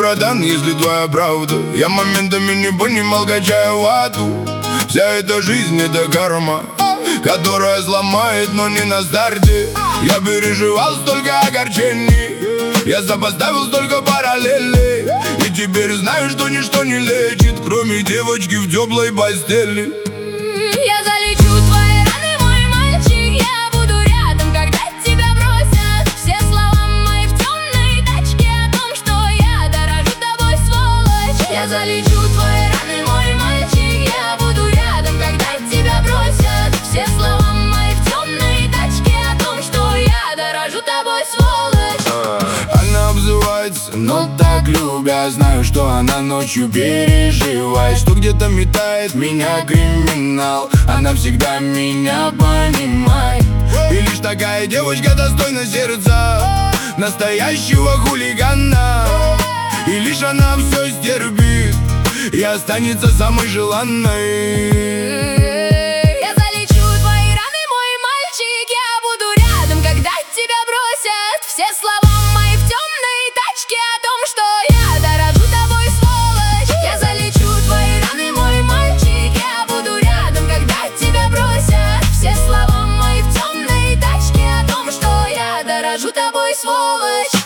продан, если твоя правда. Я моментами не понимал, качая вату. Вся эта жизнь — это карма, которая сломает, но не на старте. Я переживал столько огорчений, я сопоставил столько параллелей, и теперь знаю, что ничто не лечит, кроме девочки в теплой постели. Я залечу твои раны, мой мальчик. Я буду рядом, когда тебя бросят. Все слова мои в темной тачке о том, что я дорожу тобой, сволочь. Я залечу твои раны, мой мальчик. Я буду рядом, когда тебя бросят. Все слова мои в темной тачке о том, что я дорожу тобой, сволочь. Она обзывается, но так любя. Знаю, что она ночью переживает, что где-то метает меня криминал. Она всегда меня понимает, и лишь такая девочка достойна сердца настоящего хулигана. И лишь она все стерпит и останется самой желанной. Я залечу твои раны, мой мальчик. Я буду рядом, когда тебя бросят. Все слова мои в темной тачке о том, что я дорожу тобой, сволочь. Я залечу твои раны, мой мальчик. Я буду рядом, когда тебя бросят. Все слова мои в темной тачке о том, что я дорожу тобой, сволочь.